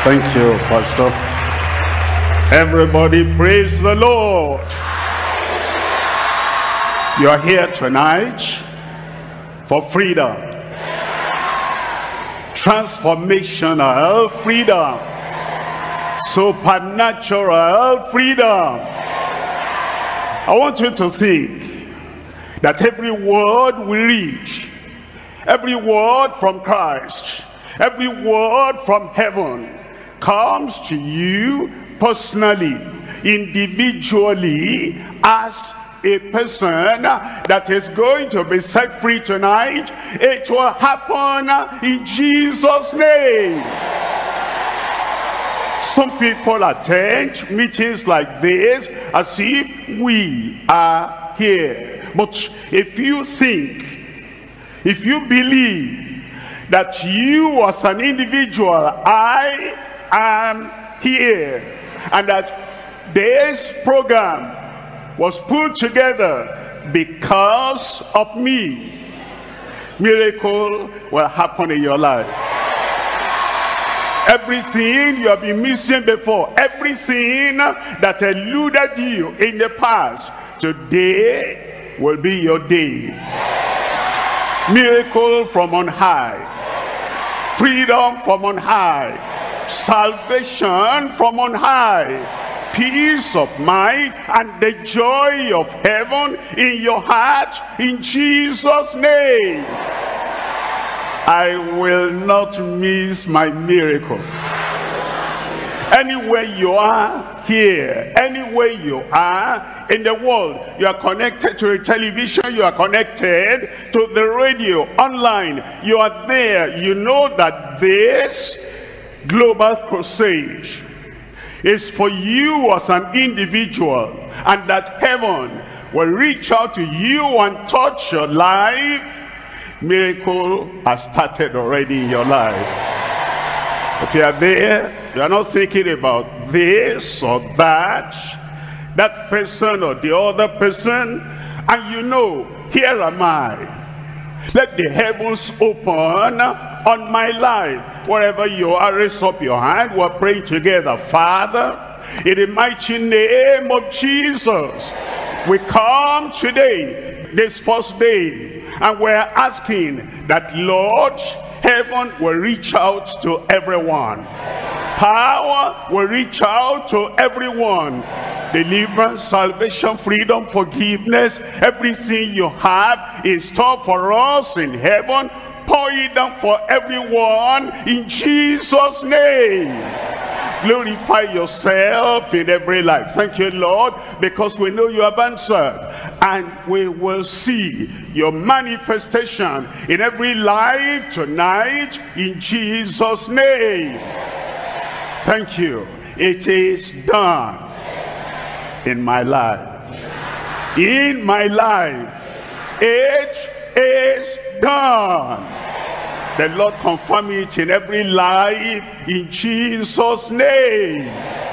Thank you, Pastor. Everybody praise the Lord. You are here tonight for freedom. Transformational freedom. Supernatural freedom. I want you to think that every word we read, every word from Christ, every word from heaven comes to you personally, individually, as a person that is going to be set free tonight. It will happen in Jesus' name. Some people attend meetings like this as if we are here. But if you think, if you believe that you as an individual, I am here, and that this program was put together because of me, miracle will happen in your life. Everything you have been missing before, everything that eluded you in the past, today will be your day. Miracle from on high, freedom from on high, salvation from on high, peace of mind and the joy of heaven in your heart, in Jesus' name. I will not miss my miracle. Anywhere you are here, anywhere you are in the world, you are connected to a television, you are connected to the radio, online, you are there. You know that this global crusade is for you as an individual, and that heaven will reach out to you and touch your life. Miracle has started already in your life. If you are there, you are not thinking about this or that person or the other person, and you know, here am I. Let the heavens open on my life. Wherever you are, raise up your hand. We're praying together. Father, in the mighty name of Jesus, we come today, this first day, and we're asking that, Lord, heaven will reach out to everyone. Power will reach out to everyone. Deliverance, salvation, freedom, forgiveness, everything you have in store for us in heaven, pour it down for everyone in Jesus' name. Glorify yourself in every life. Thank you, Lord, because we know you have answered, and we will see your manifestation in every life tonight in Jesus' name. Thank you. It is done in my life. In my life, it is done. The Lord confirm it in every life in Jesus' name.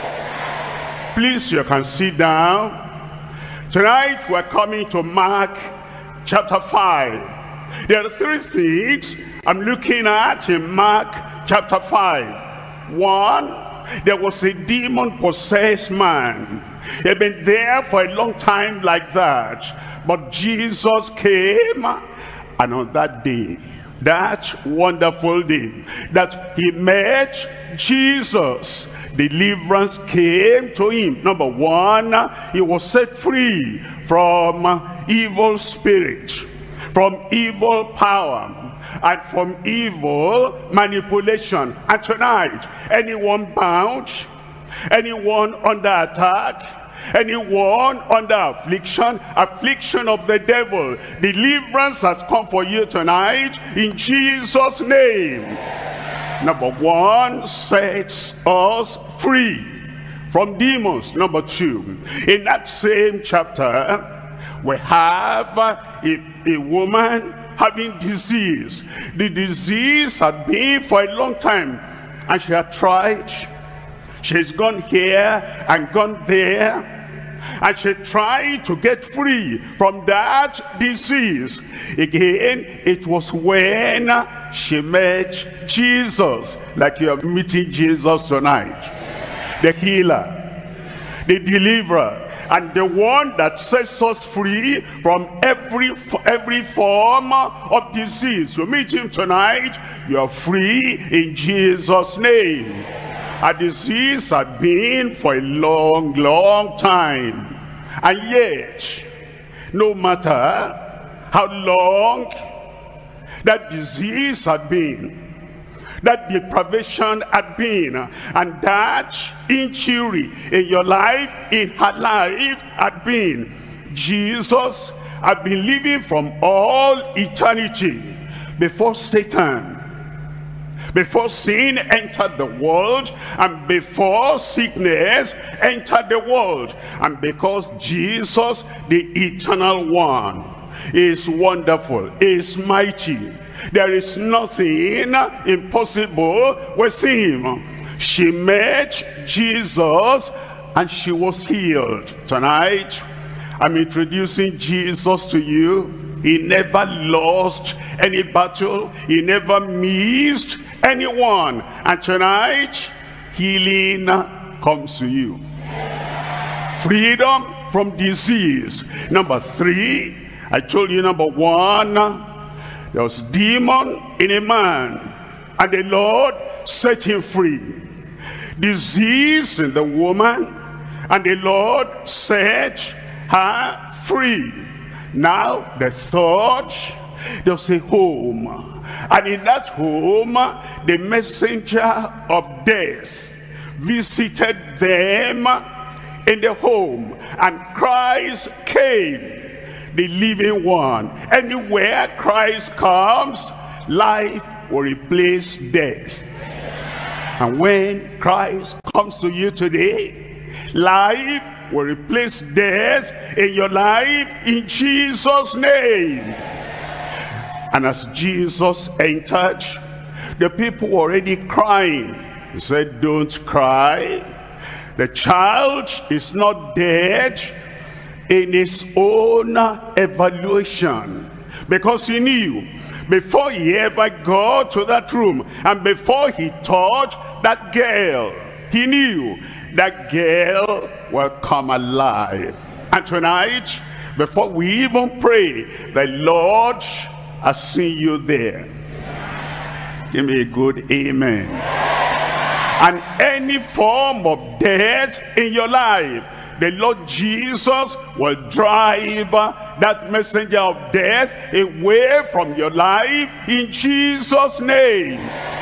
Please, you can sit down. Tonight we're coming to Mark chapter 5. There are three things I'm looking at in Mark chapter 5. One, there was a demon-possessed man. He had been there for a long time like that. But Jesus came, and on that day, that wonderful day that he met Jesus, deliverance came to him. Number one, he was set free from evil spirit, from evil power, and from evil manipulation. And tonight, anyone bound, anyone under attack, anyone under affliction of the devil, deliverance has come for you tonight in Jesus' name. Number one, sets us free from demons. Number two, in that same chapter, we have a woman having disease. The disease had been for a long time, and she had tried. She's gone here and gone there, and she tried to get free from that disease. Again, it was when she met Jesus, like you are meeting Jesus tonight. The healer, the deliverer, and the one that sets us free from every form of disease. You meet him tonight, you are free in Jesus' name. A disease had been for a long, long time. And yet, no matter how long that disease had been, that deprivation had been, and that injury in your life, in her life had been, Jesus had been living from all eternity before Satan, before sin entered the world, and before sickness entered the world. And because Jesus, the eternal one, is wonderful, is mighty, there is nothing impossible with him. She met Jesus and she was healed. Tonight, I'm introducing Jesus to you. He never lost any battle. He never missed anyone. And tonight, healing comes to you. Freedom from disease. Number 3, I told you number 1, there was demon in a man, and the Lord set him free. Disease in the woman, and the Lord set her free. Now the third, there was a home, and in that home, the messenger of death visited them in the home, and Christ came, the living one. Anywhere Christ comes, life will replace death. And when Christ comes to you today, life will replace death in your life in Jesus' name. And as Jesus entered, the people were already crying. He said, don't cry. The child is not dead in his own evaluation, because he knew before he ever got to that room, and before he touched that girl, he knew that girl will come alive. And tonight, before we even pray, the Lord has seen you there. Give me a good amen. And any form of death in your life, the Lord Jesus will drive that messenger of death away from your life in Jesus' name.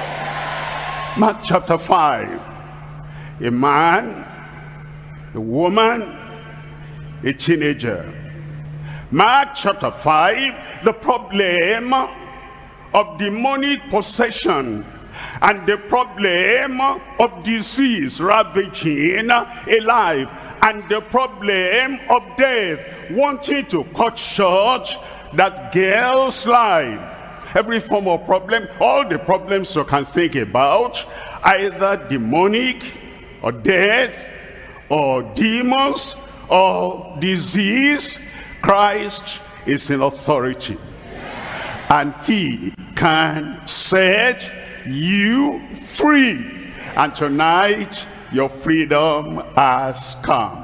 Mark chapter 5. A man, a woman, a teenager. Mark chapter 5, the problem of demonic possession and the problem of disease ravaging a life, and the problem of death wanting to cut short that girl's life. Every form of problem, all the problems you can think about, either demonic or death or demons or disease, Christ is in authority. And he can set you free. And tonight, your freedom has come.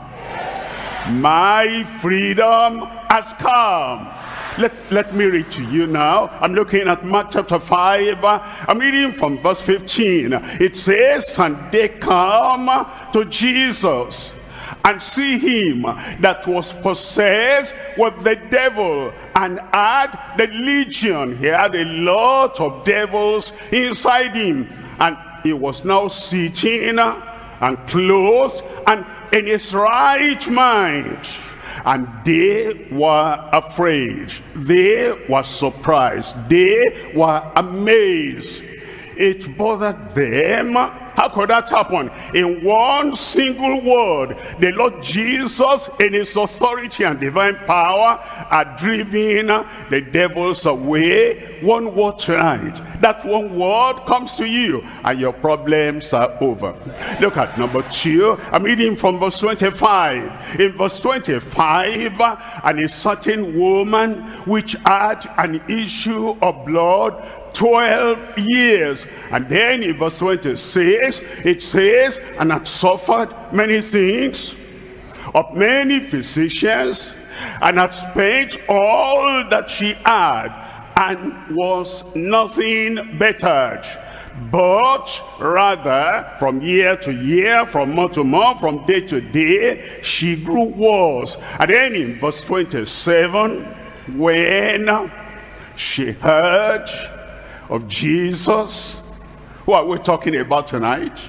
My freedom has come. Let me read to you now. I'm looking at Mark chapter 5. I'm reading from verse 15. It says, and they come to Jesus and see him that was possessed with the devil, and had the legion. He had a lot of devils inside him, and he was now sitting and clothed and in his right mind. And they were afraid. They were surprised. They were amazed. It bothered them. How could that happen? In one single word, the Lord Jesus, in his authority and divine power, had driven the devils away. One word tonight. That one word comes to you, and your problems are over. Look at number 2. I'm reading from verse 25. In verse 25, and a certain woman which had an issue of blood 12 years. And then in verse 26, it says, and had suffered many things of many physicians, and had spent all that she had, and was nothing bettered, but rather from year to year, from month to month, from day to day, she grew worse. And then in verse 27, when she heard of Jesus. Who are we talking about tonight?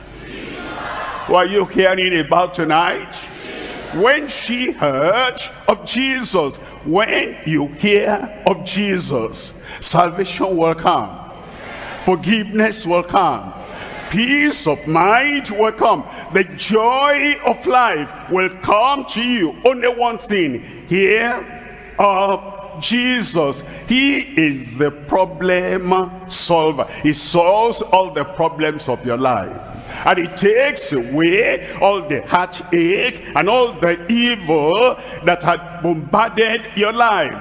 Who are you hearing about tonight? When she heard of Jesus. When you hear of Jesus, salvation will come. Forgiveness will come. Peace of mind will come. The joy of life will come to you. Only one thing. Hear of Jesus. He is the problem solver. He solves all the problems of your life. And he takes away all the heartache and all the evil that had bombarded your life.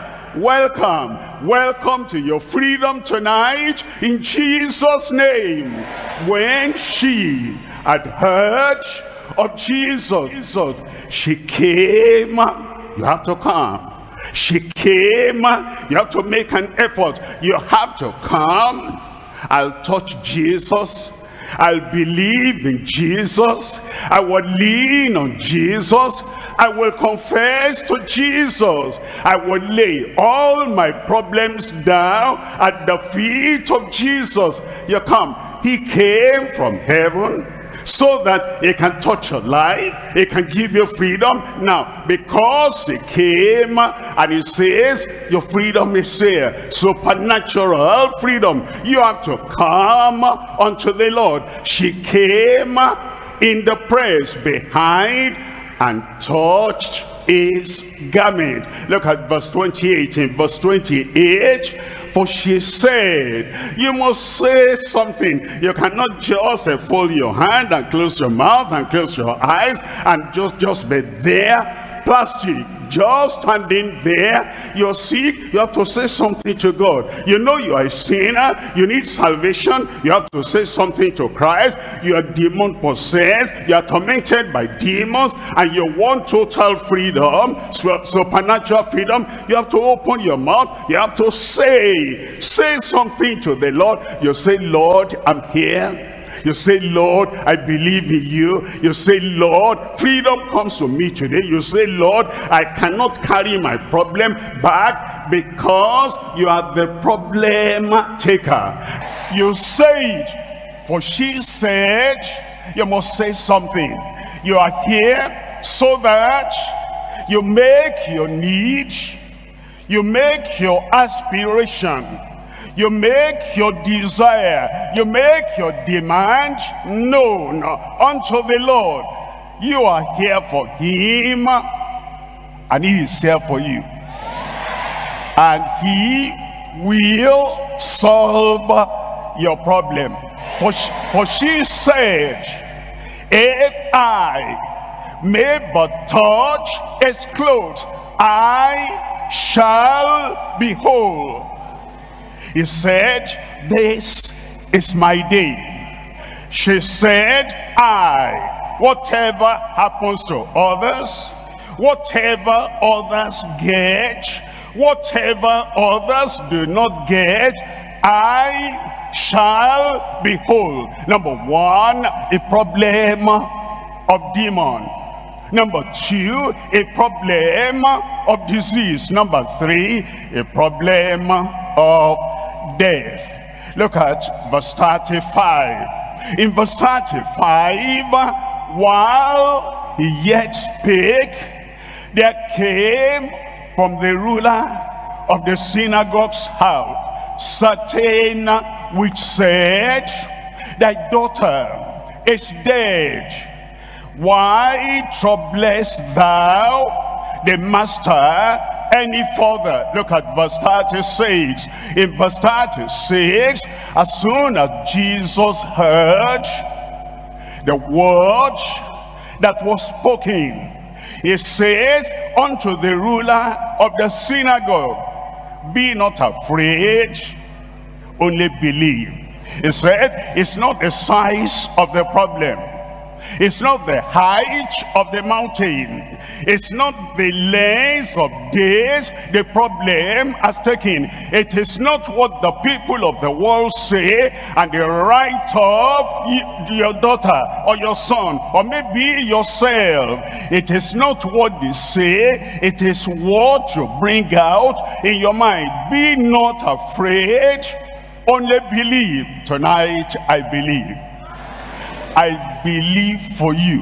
Welcome, welcome to your freedom tonight in Jesus' name. When she had heard of Jesus, she came. You have to come. She came. You have to make an effort. You have to come. I'll touch Jesus. I'll believe in Jesus. I will lean on Jesus. I will confess to Jesus. I will lay all my problems down at the feet of Jesus. You come. He came from heaven so that he can touch your life. He can give you freedom. Now, because he came and he says, your freedom is here. Supernatural freedom. You have to come unto the Lord. She came in the press behind and touched his garment. Look at verse 28. In verse 28, for she said, you must say something. You cannot just fold your hand and close your mouth and close your eyes and just be there, plastic, just standing there. You're sick, you have to say something to God. You know you are a sinner, you need salvation, you have to say something to Christ. You are demon possessed, you are tormented by demons, and you want total freedom, supernatural freedom. You have to open your mouth, you have to say something to the Lord. You say, Lord, I'm here. You say, Lord, I believe in you. You say, Lord, freedom comes to me today. You say, Lord, I cannot carry my problem back because you are the problem taker. You say it, for she said, you must say something. You are here so that you make your need, you make your aspiration, you make your desire, you make your demand known unto the Lord. You are here for him, and he is here for you. And he will solve your problem. For she said, if I may but touch his clothes, I shall be whole. He said, this is my day. She said, whatever happens to others, whatever others get, whatever others do not get, I shall be whole. Number one, a problem of demon. Number two, a problem of disease. Number three, a problem of death. Look at verse 35. In verse 35, while he yet spake, there came from the ruler of the synagogue's house certain which said, thy daughter is dead. Why troublest thou the master any further? Look at verse 36. In verse 36, as soon as Jesus heard the word that was spoken, he says unto the ruler of the synagogue, be not afraid, only believe. He said, it's not the size of the problem. It's not the height of the mountain. It's not the length of days the problem has taken. It is not what the people of the world say and they write off your daughter or your son or maybe yourself. It is not what they say. It is what you bring out in your mind. Be not afraid, only believe. Tonight I believe. I believe for you.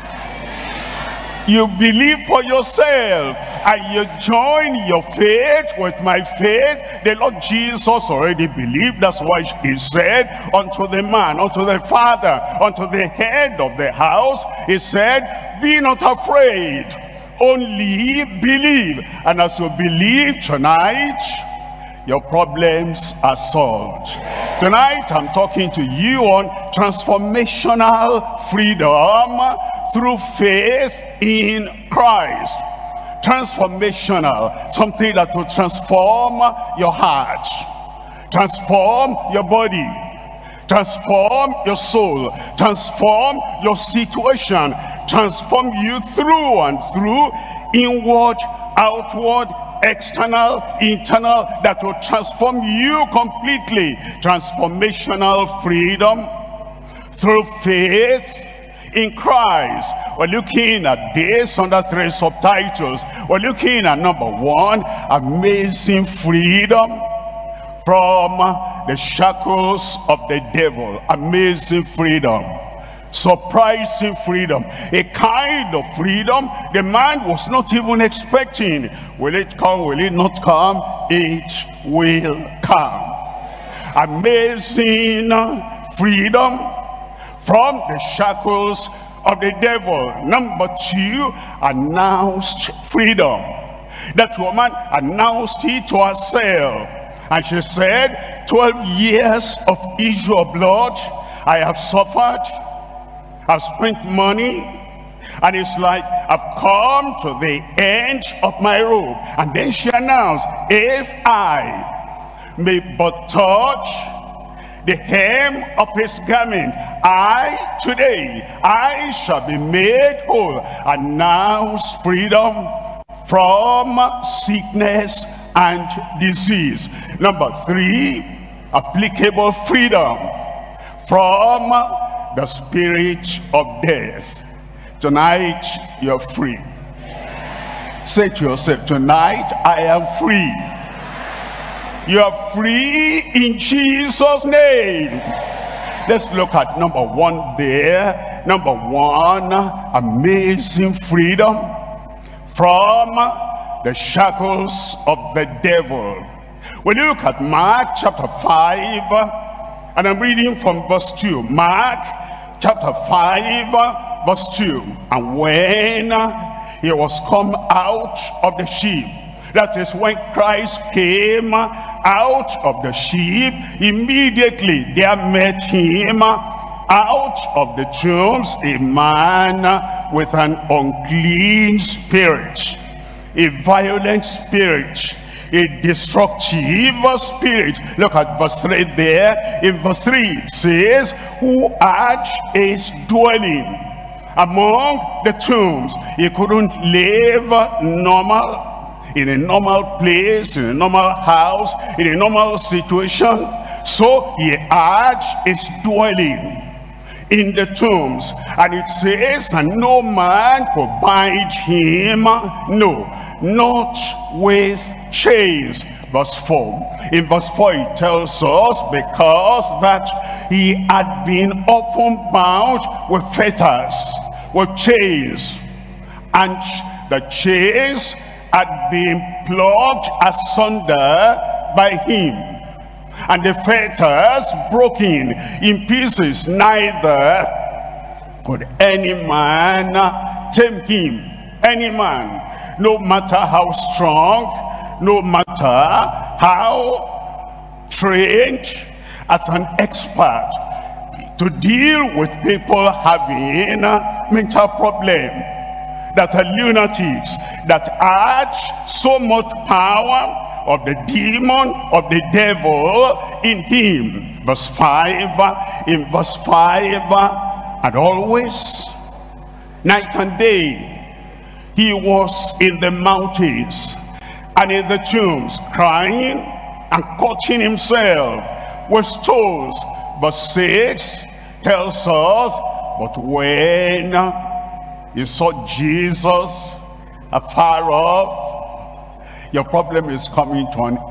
You believe for yourself, and you join your faith with my faith. The Lord Jesus already believed. That's why he said unto the man, unto the father, unto the head of the house, he said, be not afraid, only believe. And as you believe tonight, your problems are solved. Tonight I'm talking to you on transformational freedom through faith in Christ. Transformational, something that will transform your heart, transform your body, transform your soul, transform your situation, transform you through and through, inward, outward, external, internal, that will transform you completely. Transformational freedom through faith in Christ. We're looking at this under 3 subtitles. We're looking at number 1, amazing freedom from the shackles of the devil. Amazing freedom. Surprising freedom, a kind of freedom the man was not even expecting. Will it come? Will it not come? It will come. Amazing freedom from the shackles of the devil. Number 2, announced freedom. That woman announced it to herself, and she said, 12 years of issue of blood I have suffered, I've spent money, and it's like I've come to the end of my rope. And then she announced, if I may but touch the hem of his garment, today I shall be made whole. Announce freedom from sickness and disease. Number 3, applicable freedom from the spirit of death. Tonight you're free. Say to yourself, tonight I am free. You are free in Jesus' name. Let's look at number 1 there. Number 1, amazing freedom from the shackles of the devil. When you look at Mark chapter 5, and I'm reading from verse 2. Mark chapter 5 verse 2. And when he was come out of the ship, that is when Christ came out of the ship, immediately there met him out of the tombs a man with an unclean spirit, a violent spirit, a destructive spirit. Look at verse 3 there. In verse 3 it says, who had his dwelling among the tombs. He couldn't live normal, in a normal place, in a normal house, in a normal situation. So he had his dwelling in the tombs. And it says, and no man could bind him, no, not with chains. Verse 4. In verse 4 it tells us, because that he had been often bound with fetters, with chains, and the chains had been plucked asunder by him, and the fetters broken in pieces, neither could any man tame him. Any man, no matter how strong, no matter how trained as an expert to deal with people having mental problems, that are lunatics, that had so much power of the demon, of the devil in him. Verse 5, in verse 5, and always, night and day, he was in the mountains and in the tombs, crying and cutting himself with stones. Verse 6 tells us, but when you saw Jesus afar off, your problem is coming to an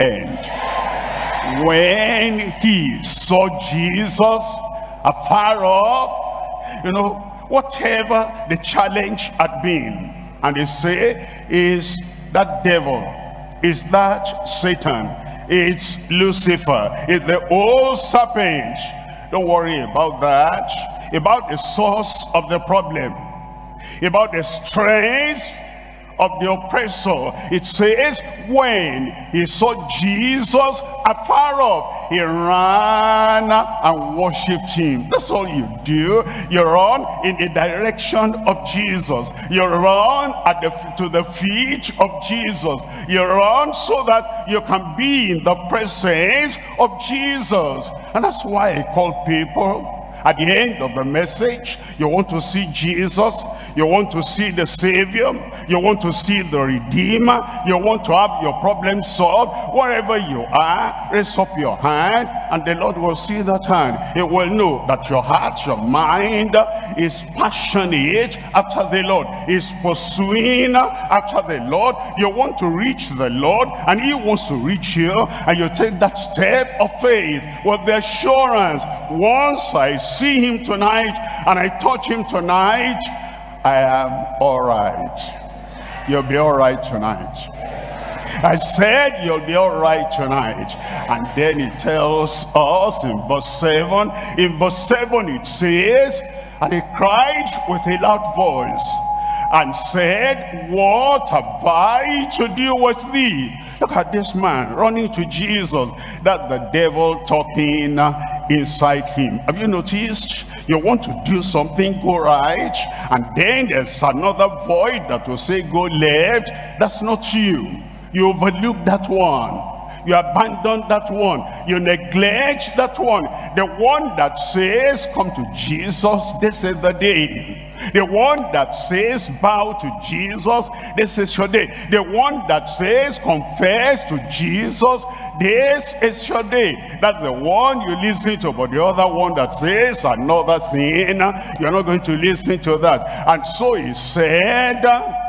end. When he saw Jesus afar off, you know, whatever the challenge had been, and they say, is that devil, is that Satan, it's Lucifer, it's the old serpent. Don't worry about that. About the source of the problem, about the strength of the oppressor. It says, when he saw Jesus afar off, he ran and worshipped him. That's all you do. You run in the direction of Jesus. You run to the feet of Jesus. You run so that you can be in the presence of Jesus. And that's why I call people, at the end of the message, you want to see Jesus, you want to see the Savior, you want to see the Redeemer, you want to have your problem solved. Wherever you are, raise up your hand, and the Lord will see that hand. He will know that your heart, your mind is passionate after the Lord, is pursuing after the Lord. You want to reach the Lord, and he wants to reach you, and you take that step of faith with the assurance, once I see him tonight and I touch him tonight, I am all right. You'll be all right tonight. I said you'll be all right tonight. And then it tells us in verse 7, it says, and he cried with a loud voice and said, what have I to do with thee? Look at this man running to Jesus. That's the devil talking inside him. Have you noticed? You want to do something, go right, and then there's another voice that will say go left. That's not you. You overlook that one. You abandon that one. You neglect that one. The one that says come to Jesus, this is the day. The one that says bow to Jesus, this is your day. The one that says confess to Jesus, this is your day. That's the one you listen to. But the other one that says another thing, you're not going to listen to that. And so he said,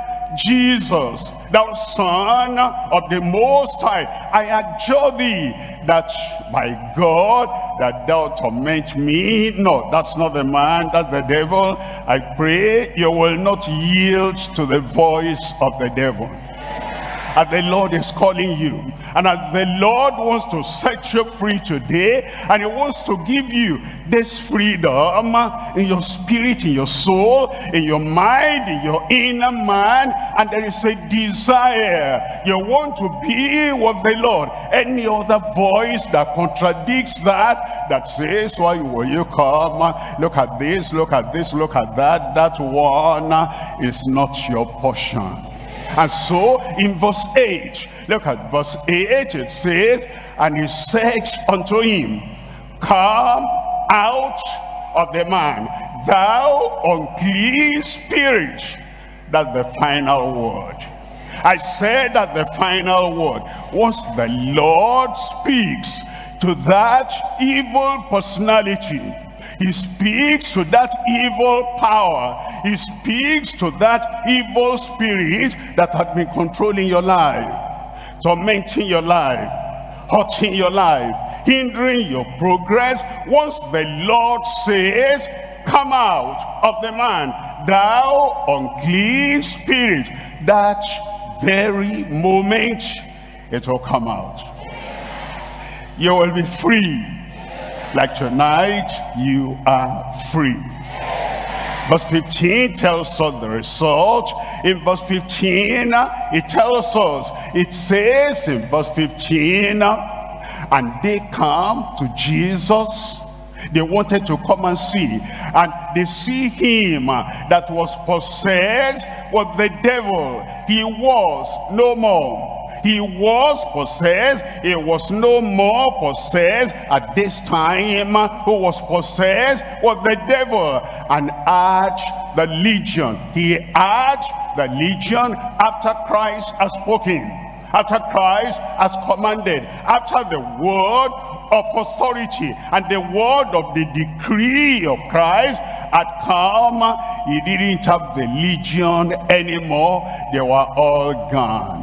Jesus, thou Son of the Most High, I adjure thee that by God that thou torment me. No, that's not the man, that's the devil. I pray you will not yield to the voice of the devil. As the Lord is calling you, and as the Lord wants to set you free today, and he wants to give you this freedom in your spirit, in your soul, in your mind, in your inner man, and there is a desire. You want to be with the Lord. Any other voice that contradicts that says, why will you come? Look at this, look at this, look at that. That one is not your portion. And so in verse 8, look at verse 8, it says, and he said unto him, come out of the man, thou unclean spirit. That's the final word. I said that the final word. Once the Lord speaks to that evil personality, he speaks to that evil power. He speaks to that evil spirit that had been controlling your life, tormenting your life, hurting your life, hindering your progress. Once the Lord says, come out of the man, thou unclean spirit, that very moment it will come out. You will be free. Like tonight, you are free. Verse 15 tells us the result. In verse 15, it tells us, it says in verse 15, and they come to Jesus. They wanted to come and see. And they see him that was possessed with the devil. He was no more. He was possessed. He was no more possessed at this time. Who was possessed was the devil, and urged the legion. He urged the legion after Christ has spoken, after Christ has commanded, after the word of authority and the word of the decree of Christ had come. He didn't have the legion anymore. They were all gone.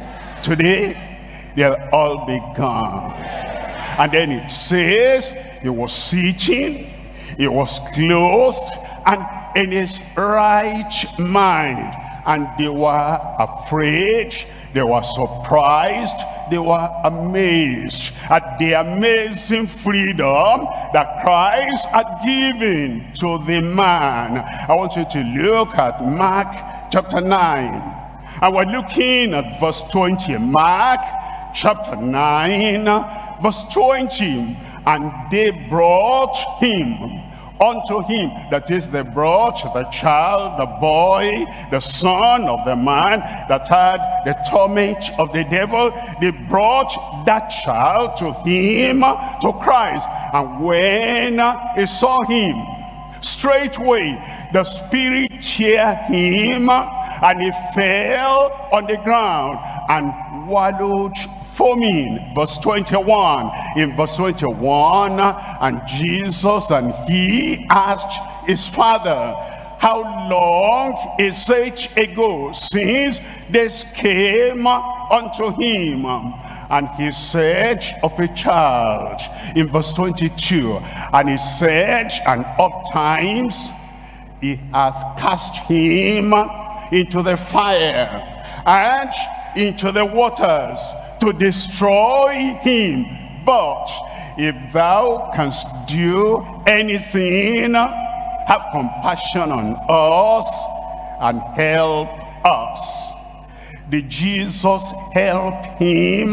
Today, they'll all be gone. And then it says, he was sitting, he was clothed, and in his right mind. And they were afraid, they were surprised, they were amazed at the amazing freedom that Christ had given to the man. I want you to look at Mark chapter 9. And we're looking at verse 20. Mark chapter 9, verse 20. And they brought him unto him, that is, they brought the child, the boy, the son of the man that had the torment of the devil. They brought that child to him, to Christ. And when he saw him, straightway the spirit cheered him, and he fell on the ground and wallowed foaming. Verse 21. In verse 21, and Jesus and he asked his father, how long is it ago since this came unto him? And he said, of a child. In verse 22, and he said, and ofttimes he hath cast him into the fire and into the waters to destroy him. But if thou canst do anything, have compassion on us and help us. Did Jesus help him?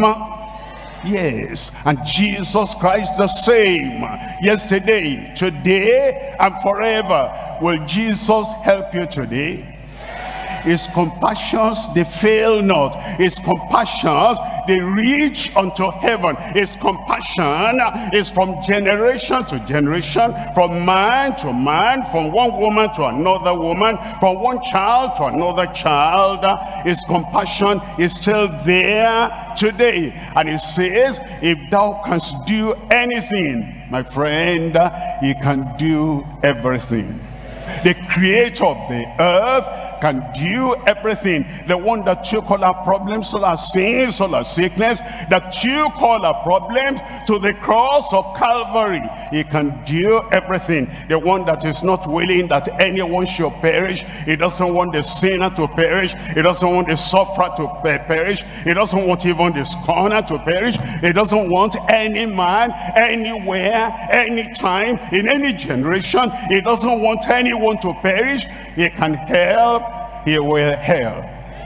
Yes. And Jesus Christ the same yesterday, today, and forever. Will Jesus help you today? His compassions, they fail not. His compassions, they reach unto heaven. His compassion is from generation to generation, from man to man, from one woman to another woman, from one child to another child. His compassion is still there today. And he says, if thou canst do anything, my friend, he can do everything. The creator of the earth can do everything. The one that took all our problems, all our sins, all our sickness, that took all our problems to the cross of Calvary. He can do everything. The one that is not willing that anyone should perish. He doesn't want the sinner to perish. He doesn't want the sufferer to perish. He doesn't want even the scorner to perish. He doesn't want any man, anywhere, anytime, in any generation. He doesn't want anyone to perish. He can help. He will help.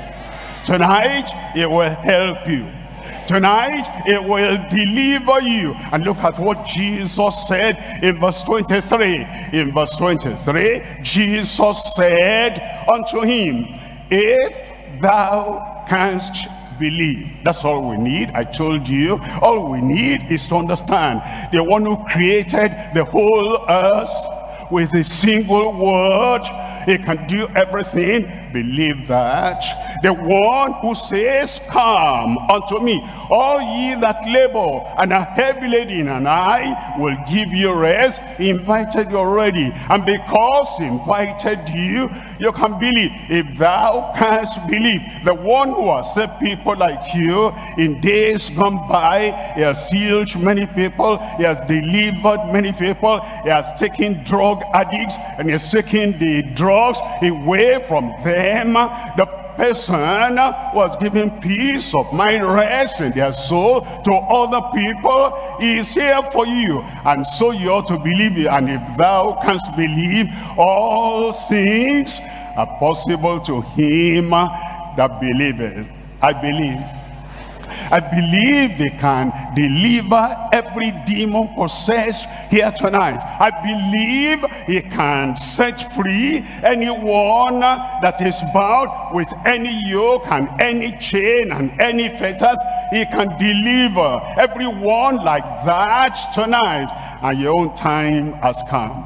Tonight, he will help you. Tonight, it will deliver you. And look at what Jesus said in verse 23. In verse 23, Jesus said unto him, if thou canst believe. That's all we need. I told you, all we need is to understand the one who created the whole earth with a single word. He can do everything. Believe that. The one who says, come unto me, all ye that labor and are heavy laden, and I will give you rest. He invited you already. And because he invited you, you can believe. If thou canst believe, the one who has saved people like you in days gone by, he has healed many people, he has delivered many people, he has taken drug addicts and he has taken the drugs away from them. The person was given peace of mind, rest in their soul to other people. He is here for you, and so you ought to believe it. And if thou canst believe, all things are possible to him that believeth. I believe he can deliver every demon possessed here tonight. I believe he can set free anyone that is bound with any yoke and any chain and any fetters. He can deliver everyone like that tonight. And your own time has come.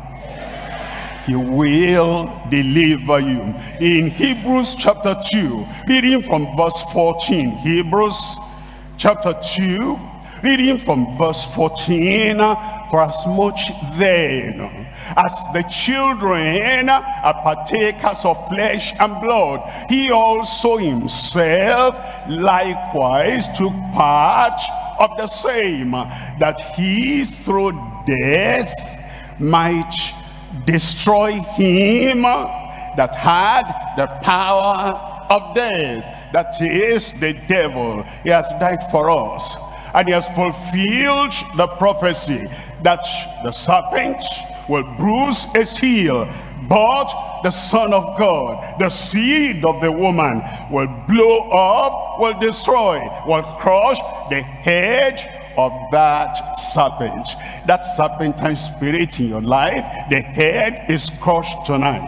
He will deliver you. In Hebrews chapter 2, reading from verse 14. Hebrews chapter 2, reading from verse 14. For as much then as the children are partakers of flesh and blood, he also himself likewise took part of the same, that he through death might destroy him that had the power of death, that is the devil. He has died for us, and he has fulfilled the prophecy that the serpent will bruise his heel, but the Son of God, the seed of the woman, will blow up, will destroy, will crush the head of that serpent. That serpentine spirit in your life, the head is crushed tonight.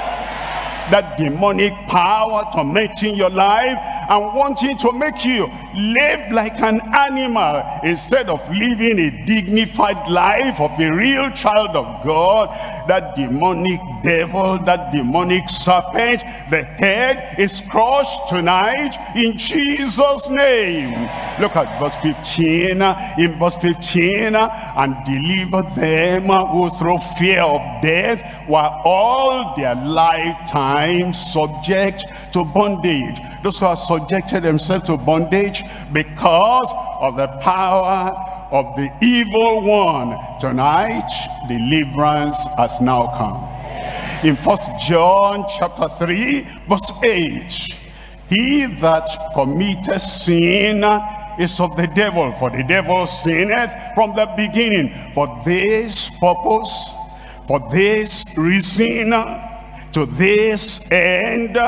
That demonic power tormenting your life and wanting to make you live like an animal instead of living a dignified life of a real child of God, that demonic devil, that demonic serpent, the head is crushed tonight in Jesus' name. Look at verse 15. In verse 15, and deliver them who through fear of death were all their lifetime subject to bondage. Those who have subjected themselves to bondage because of the power of the evil one, tonight deliverance has now come. In 1 John chapter 3 verse 8, he that committeth sin is of the devil, for the devil sinneth from the beginning. For this purpose, for this reason, to this end,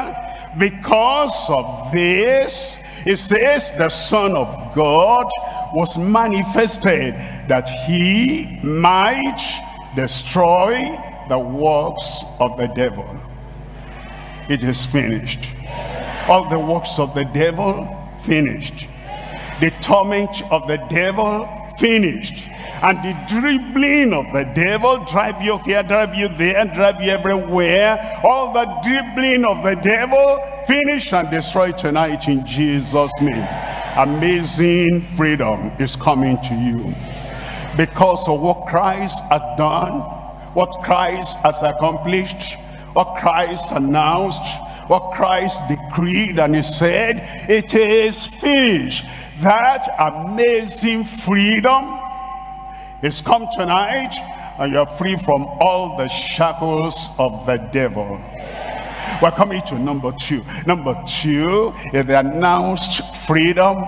because of this, it says the Son of God was manifested, that he might destroy the works of the devil. It is finished. All the works of the devil finished. The torment of the devil finished. And the dribbling of the devil, drive you here, drive you there, drive you everywhere, all the dribbling of the devil, finish and destroy tonight in Jesus' name. Amazing freedom is coming to you because of what Christ has done, what Christ has accomplished, what Christ announced, what Christ decreed, and he said, it is finished. That amazing freedom is come tonight, and you're free from all the shackles of the devil. We're coming to number two. Number two is the announced freedom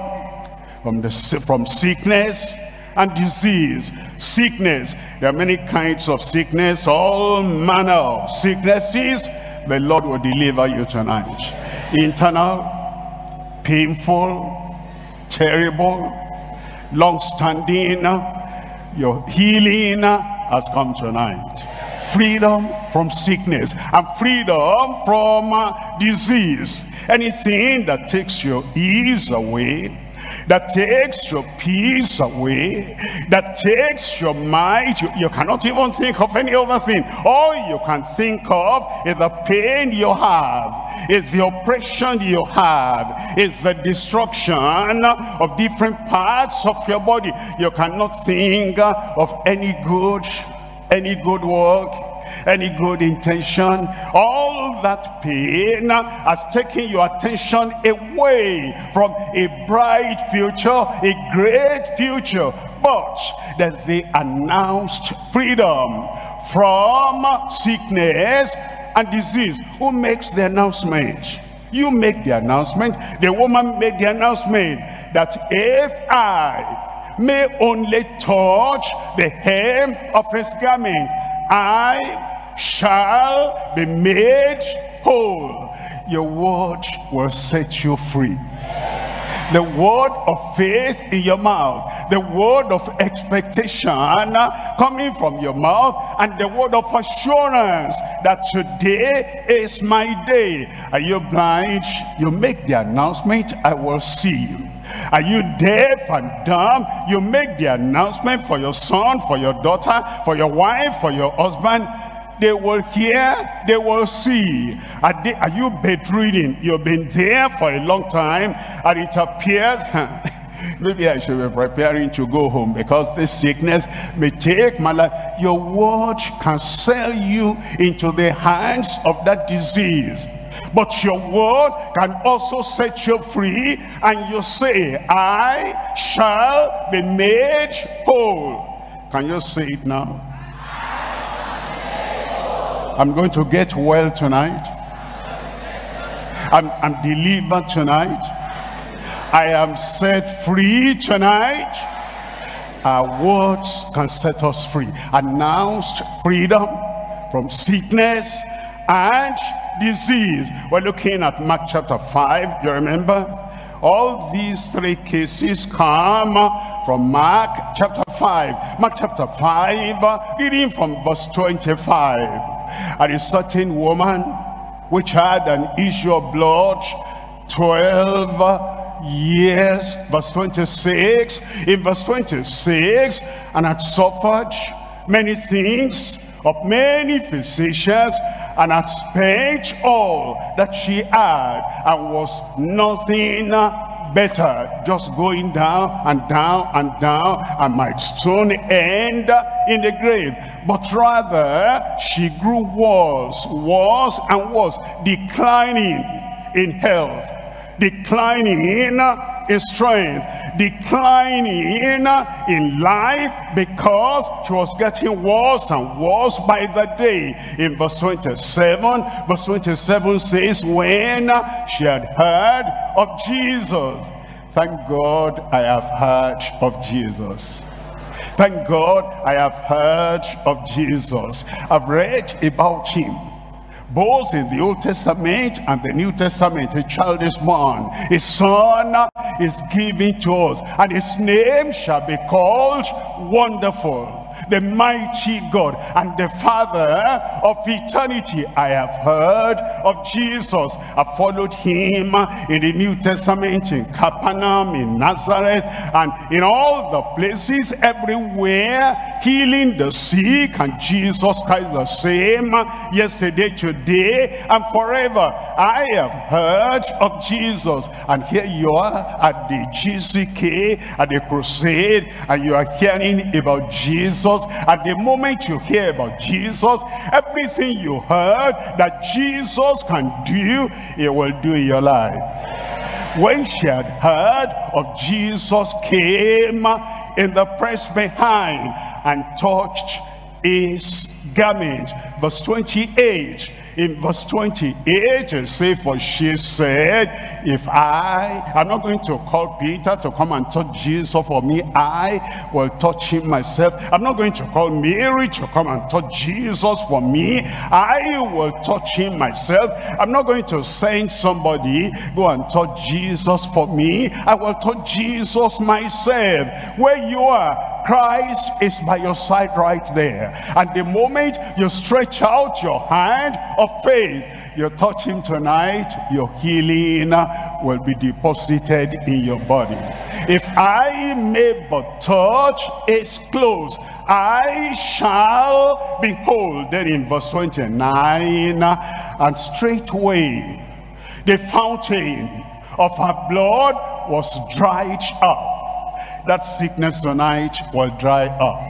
from sickness and disease. Sickness, there are many kinds of sickness, all manner of sicknesses. The Lord will deliver you tonight. Internal, painful, terrible, long-standing, your healing has come tonight. Freedom from sickness and freedom from disease. Anything that takes your ease away, that takes your peace away, that takes your mind, you cannot even think of any other thing. All you can think of is the pain you have, is the oppression you have, is the destruction of different parts of your body. You cannot think of any good work, any good intention. All that pain has taken your attention away from a bright future, a great future. But there's the announced freedom from sickness and disease. Who makes the announcement? You make the announcement. The woman made the announcement that if I may only touch the hem of his garment, I shall be made whole. Your word will set you free. The word of faith in your mouth, the word of expectation coming from your mouth, and the word of assurance that today is my day. Are you blind? You make the announcement, I will see you. Are you deaf and dumb? You make the announcement for your son, for your daughter, for your wife, for your husband. They will hear, they will see. Are you bedridden? You've been there for a long time, and it appears maybe I should be preparing to go home because this sickness may take my life. Your word can sell you into the hands of that disease. But your word can also set you free, and you say, I shall be made whole. Can you say it now? I'm going to get well tonight. I'm delivered tonight. I am set free tonight. Our words can set us free. Announced freedom from sickness and disease. We're looking at Mark chapter 5. You remember? All these three cases come from Mark chapter 5. Mark chapter 5, reading from verse 25. And a certain woman which had an issue of blood 12 years, verse 26. In verse 26, and had suffered many things of many physicians, and had spent all that she had, and was nothing better, just going down and down and down, and might soon end in the grave. But rather she grew worse and worse, declining in health, declining in strength, declining in life, because she was getting worse and worse by the day. In verse 27 says, when she had heard of Jesus. Thank God I have heard of Jesus. Thank God I have heard of Jesus. I've read about him, both in the Old Testament and the New Testament. A child is born, a son is given to us, and his name shall be called Wonderful, the Mighty God, and the Father of eternity. I have heard of Jesus. I followed him in the New Testament, in Capernaum, in Nazareth, and in all the places, everywhere, healing the sick. And Jesus Christ the same yesterday, today, and forever. I have heard of Jesus. And here you are at the GCK, at the crusade, and you are hearing about Jesus. At the moment you hear about Jesus, everything you heard that Jesus can do, he will do in your life. When she had heard of Jesus, came in the press behind and touched his garment. Verse 28. In verse 28, it says, for she said, if I'm not going to call Peter to come and touch Jesus for me, I will touch him myself. I'm not going to call Mary to come and touch Jesus for me, I will touch him myself. I'm not going to send somebody, go and touch Jesus for me, I will touch Jesus myself. Where you are, Christ is by your side right there. And the moment you stretch out your hand of faith, you touch him tonight, your healing will be deposited in your body. If I may but touch his clothes, I shall be whole. Then in verse 29, and straightway the fountain of her blood was dried up. That sickness tonight will dry up.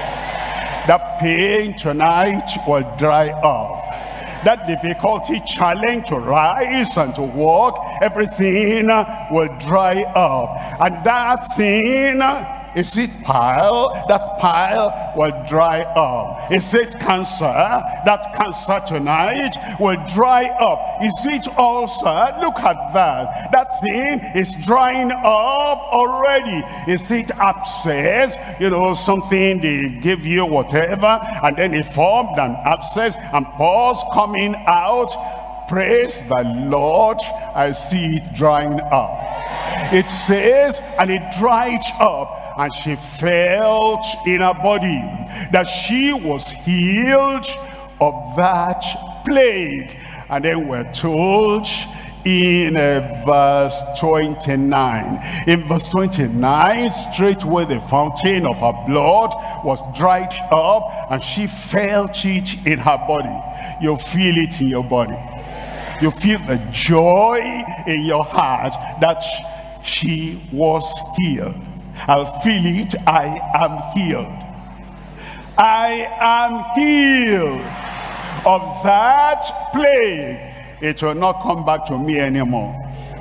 That pain tonight will dry up. That difficulty, challenge to rise and to walk, everything will dry up. And that thing, is it pile? That pile will dry up. Is it cancer? That cancer tonight will dry up. Is it ulcer? Look at that. That thing is drying up already. Is it abscess? You know, something they give you whatever, and then it formed an abscess and pus coming out. Praise the Lord, I see it drying up. It says, and it dried up, and she felt in her body that she was healed of that plague. And then we're told in verse 29. In verse 29, straightway the fountain of her blood was dried up, and she felt it in her body. You feel it in your body. You feel the joy in your heart that she was healed. I'll feel it. I am healed. I am healed of that plague. It will not come back to me anymore.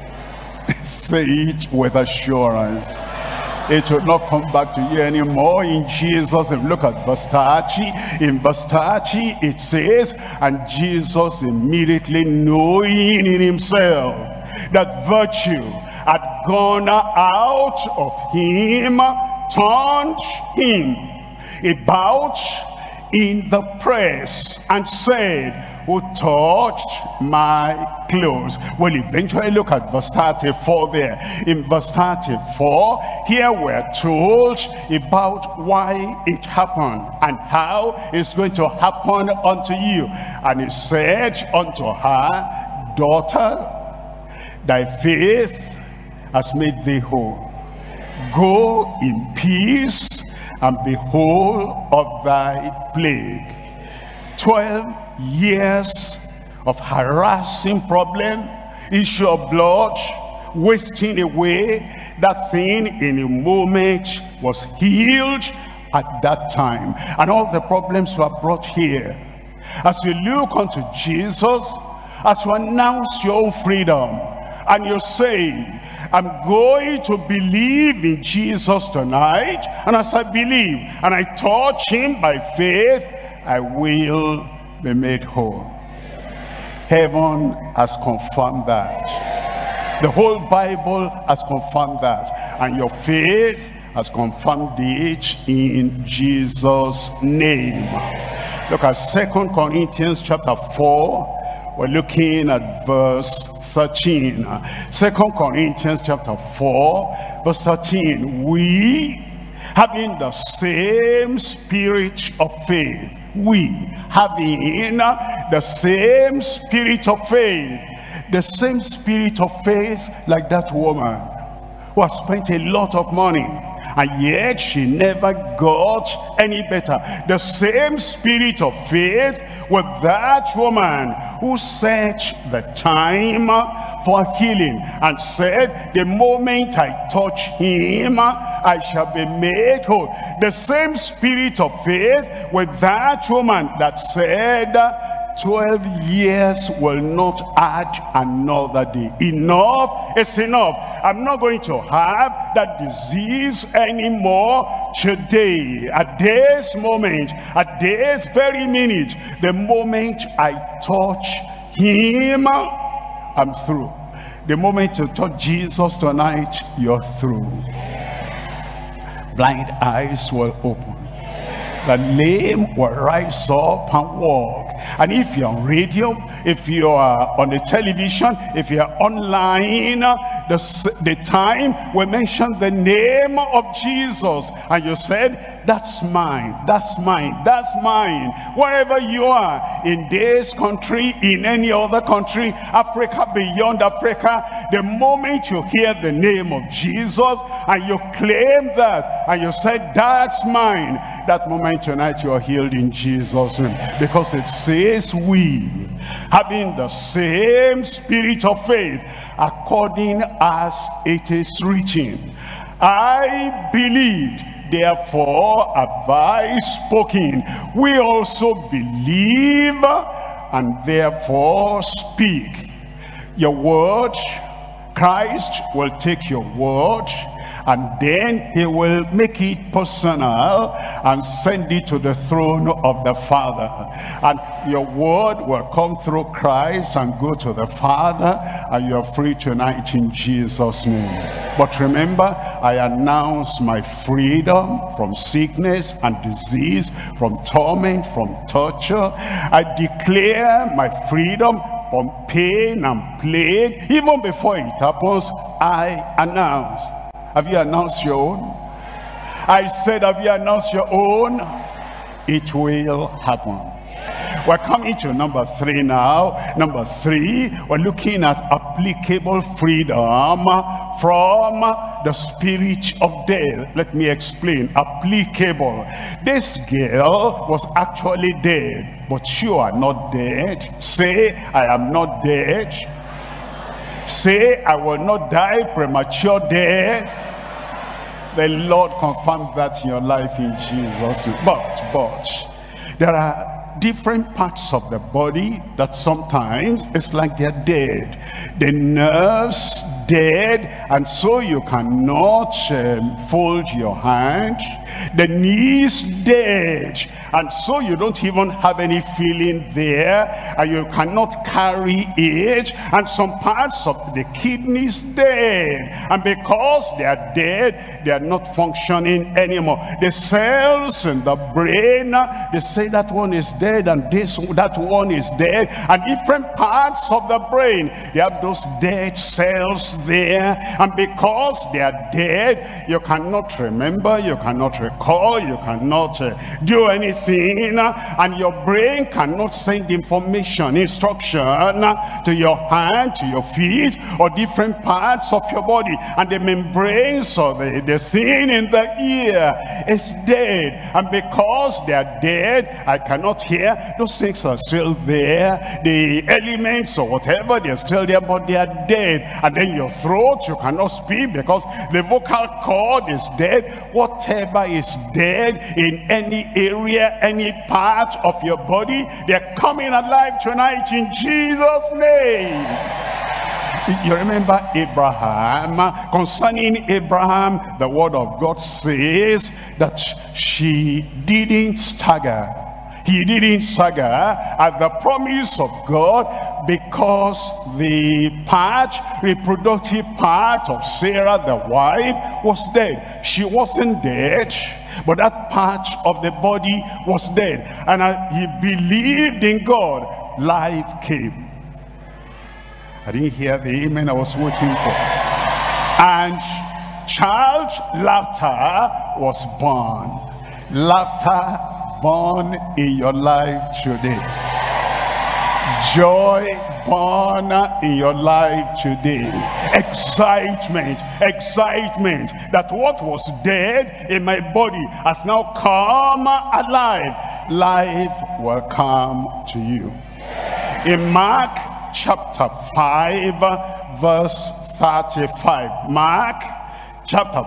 Say it with assurance. It will not come back to you anymore in Jesus. If you look at verse 30, in verse 30 it says, and Jesus immediately knowing in himself that virtue had gone out of him, turned him about in the press and said, who touched my clothes? Well, eventually look at verse 34 there. In verse 34, here we're told about why it happened and how it's going to happen unto you. And he said unto her, daughter, thy faith has made thee whole. Go in peace and be whole of thy plague. 12 years of harassing problem, issue of blood, wasting away, that thing in a moment was healed at that time. And all the problems were brought here. As you look unto Jesus, as you announce your own freedom, and you say, I'm going to believe in Jesus tonight, and as I believe and I touch him by faith, I will be made whole. Heaven has confirmed that. The whole Bible has confirmed that. And your faith has confirmed it in Jesus' name. Look at 2 Corinthians chapter 4. We're looking at verse 13. 2 Corinthians chapter 4, verse 13. We, having the same spirit of faith, we having the same spirit of faith, the same spirit of faith like that woman who has spent a lot of money and yet she never got any better. The same spirit of faith with that woman who set the time for healing and said, the moment I touch him, I shall be made whole. The same spirit of faith with that woman that said, 12 years will not add another day. Enough is enough. I'm not going to have that disease anymore today, at this moment, at this very minute. The moment I touch him, I'm through. The moment you touch Jesus tonight, you're through. Blind eyes will open. The lame will rise up and walk. And if you're on radio, if you are on the television, if you're online, the time we mentioned the name of Jesus and you said, that's mine, that's mine, that's mine. Wherever you are, in this country, in any other country, Africa, beyond Africa, the moment you hear the name of Jesus and you claim that and you said, that's mine, that moment tonight you are healed in Jesus' name. Because it says we, having the same spirit of faith, according as it is written, I believed, therefore have I spoken. We also believe and therefore speak. Your word, Christ will take your word and then he will make it personal and send it to the throne of the Father. And your word will come through Christ and go to the Father, and you're free tonight in Jesus' name. But remember, I announce my freedom from sickness and disease, from torment, from torture. I declare my freedom from pain and plague. Even before it happens, I announce. Have you announced your own? I said, have you announced your own? It will happen. We're coming to number 3 now. Number 3, we're looking at applicable freedom from the spirit of death. Let me explain. Applicable. This girl was actually dead, but you are not dead. Say, I am not dead. Say, I will not die premature death. The Lord confirmed that in your life in Jesus' name. But there are different parts of the body that sometimes it's like they're dead. The nerves dead, and so you cannot fold your hand. The knees dead, and so you don't even have any feeling there, and you cannot carry it. And some parts of the kidneys dead, and because they are dead, they are not functioning anymore. The cells in the brain, they say that one is dead and that one is dead, and different parts of the brain, they have those dead cells there, and because they are dead, you cannot remember, you cannot recall, you cannot do anything, and your brain cannot send information, instruction to your hand, to your feet, or different parts of your body. And the membranes or the thing in the ear is dead, and because they are dead, I cannot hear. Those things are still there. The elements or whatever, they're still there, but they are dead. And then your throat, you cannot speak because the vocal cord is dead. Whatever is dead in any area, any part of your body, they're coming alive tonight in Jesus' name. You remember Abraham? Concerning Abraham, the word of God says that she didn't stagger. He didn't stagger at the promise of God, because the reproductive part of Sarah, the wife, was dead. She wasn't dead, but that part of the body was dead. And he believed in God. Life came. I didn't hear the amen I was waiting for. And child laughter was born. Laughter born in your life today. Joy born in your life today. Excitement that what was dead in my body has now come alive. Life will come to you. In Mark chapter 5 verse 35. Mark chapter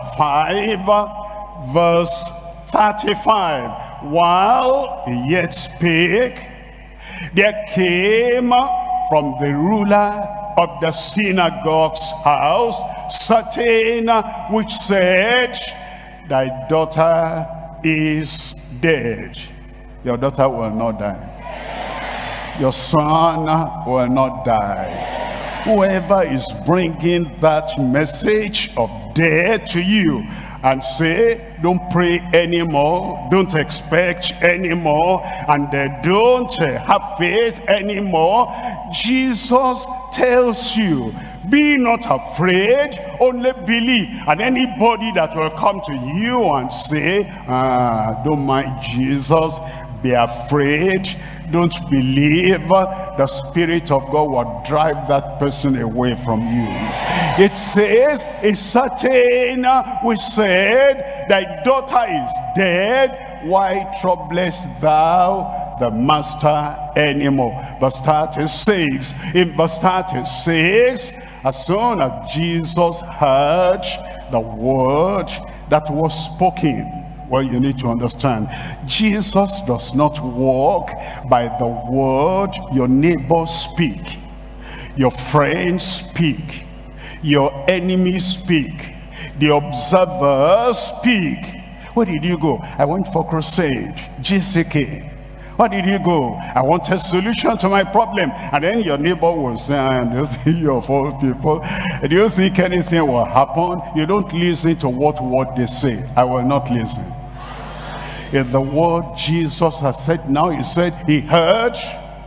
5 verse 35. While he yet spake, there came from the ruler of the synagogue's house certain which said, thy daughter is dead. Your daughter will not die. Your son will not die. Whoever is bringing that message of death to you, and say, don't pray anymore, don't expect anymore, and don't have faith anymore, Jesus tells you, be not afraid, only believe. And anybody that will come to you and say, don't mind Jesus, be afraid, don't believe, the Spirit of God will drive that person away from you. It says, a certain which said, thy daughter is dead, why troublest thou the master anymore? Verse 36. In verse 36, as soon as Jesus heard the word that was spoken, well, you need to understand, Jesus does not walk by the word your neighbors speak, your friends speak, your enemies speak, the observers speak. Where did you go? I went for crusade. GCK. Where did you go? I want a solution to my problem. And then your neighbor will say, do you think you're of all people? Do you think anything will happen? You don't listen to what they say. I will not listen. If the word Jesus has said now, he said he heard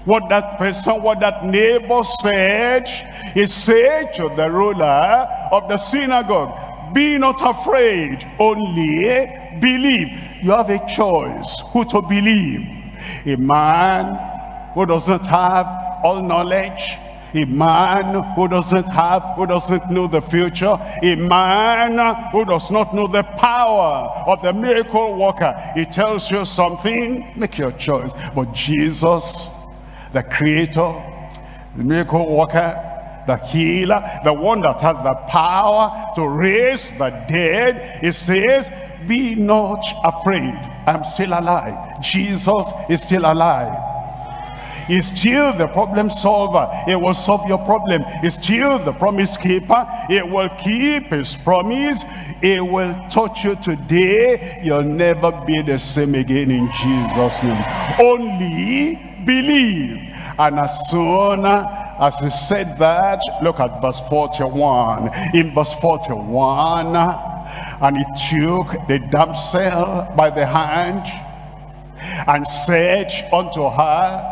what that person, what that neighbor said. He said to the ruler of the synagogue, be not afraid, only believe. You have a choice who to believe. A man who doesn't have all knowledge, a man who doesn't know the future, a man who does not know the power of the miracle worker. He tells you something, make your choice. But Jesus, the creator, the miracle worker, the healer, the one that has the power to raise the dead, he says, be not afraid. I'm still alive. Jesus is still alive. He's still the problem solver. He will solve your problem. He's still the promise keeper. He will keep his promise. He will touch you today. You'll never be the same again in Jesus' name. Only believe. And as soon as he said that, look at verse 41. In verse 41, and he took the damsel by the hand and said unto her,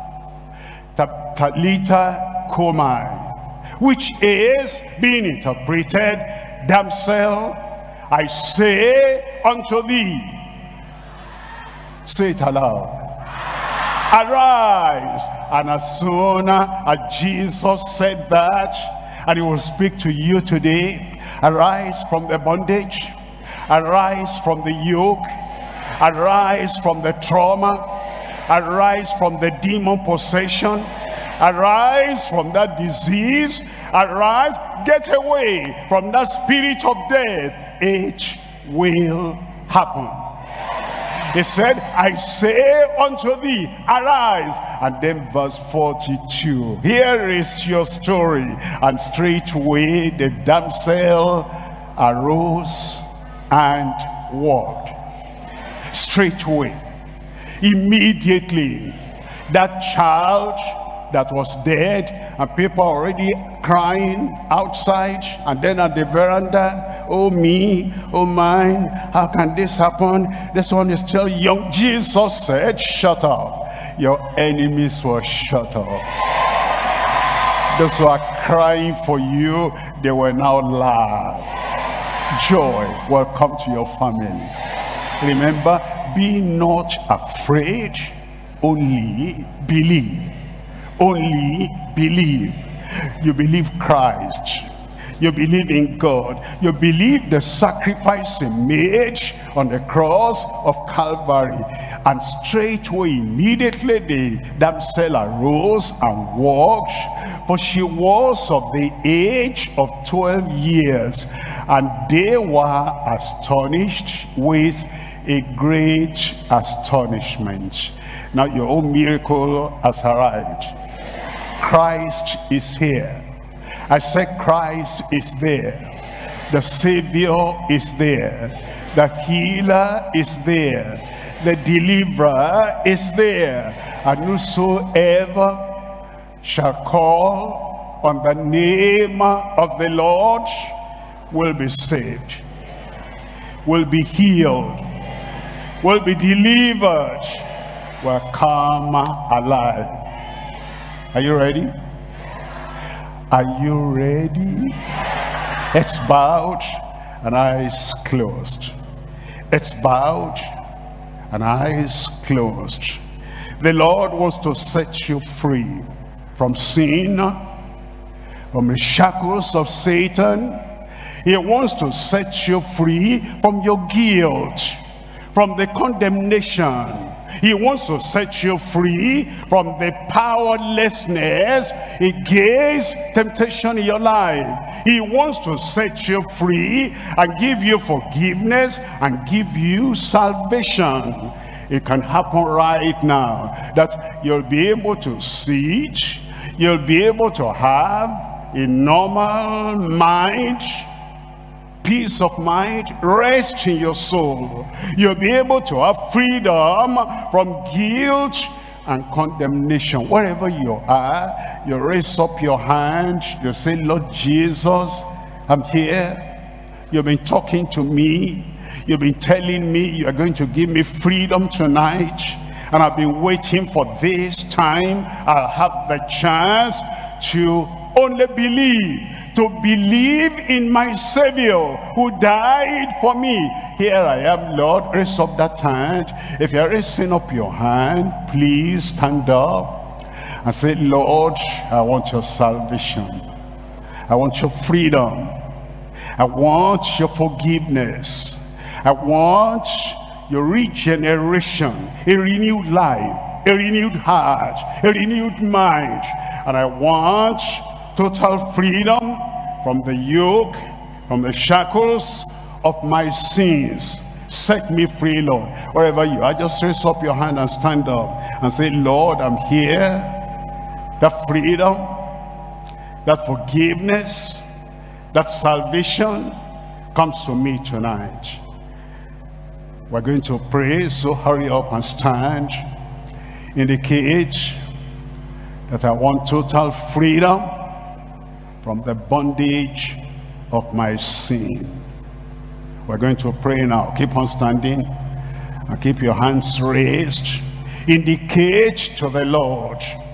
Talitha Cumi, which is being interpreted, damsel, I say unto thee. Say it aloud. Arise. And as soon as Jesus said that, and he will speak to you today, arise from the bondage, arise from the yoke, arise from the trauma, arise from the demon possession, arise from that disease, arise, get away from that spirit of death. It will happen. He said, I say unto thee, arise. And then verse 42, here is your story. And straightway the damsel arose and walked. Straightway, immediately, that child that was dead, and people already crying outside, and then at the veranda, oh me, oh mine, how can this happen? This one is still young. Jesus said, shut up. Your enemies will shut up. Those who are crying for you, they will now laugh. Joy will come to your family. Remember, be not afraid, only believe. Only believe. You believe Christ. You believe in God. You believe the sacrifice he made on the cross of Calvary. And straightway, immediately, the damsel arose and walked. For she was of the age of 12 years. And they were astonished with a great astonishment. Now your own miracle has arrived. Christ is here. I said Christ is there. The Savior is there. The healer is there. The deliverer is there. And whosoever shall call on the name of the Lord will be saved, will be healed, will be delivered, will come alive. Are you ready? Are you ready? It's bowed and eyes closed. It's bowed and eyes closed. The Lord wants to set you free from sin, from the shackles of Satan. He wants to set you free from your guilt, from the condemnation. He wants to set you free from the powerlessness against temptation in your life. He wants to set you free and give you forgiveness and give you salvation. It can happen right now, that you'll be able to see it. You'll be able to have a normal mind, peace of mind, rest in your soul. You'll be able to have freedom from guilt and condemnation. Wherever you are, you raise up your hand, you say, Lord Jesus, I'm here. You've been talking to me. You've been telling me you are going to give me freedom tonight. And I've been waiting for this time. I'll have the chance to only believe in my Savior who died for me. Here I am, Lord. Raise up that hand. If you're raising up your hand, please stand up and say, Lord, I want your salvation. I want your freedom. I want your forgiveness. I want your regeneration, a renewed life, a renewed heart, a renewed mind. And I want total freedom from the yoke, from the shackles of my sins. Set me free, Lord. Wherever you are, just raise up your hand and stand up and say, Lord, I'm here. That freedom, that forgiveness, that salvation comes to me tonight. We're going to pray, so hurry up and stand. Indicate that I want total freedom from the bondage of my sin. We're going to pray now. Keep on standing and keep your hands raised. Indicate to the Lord,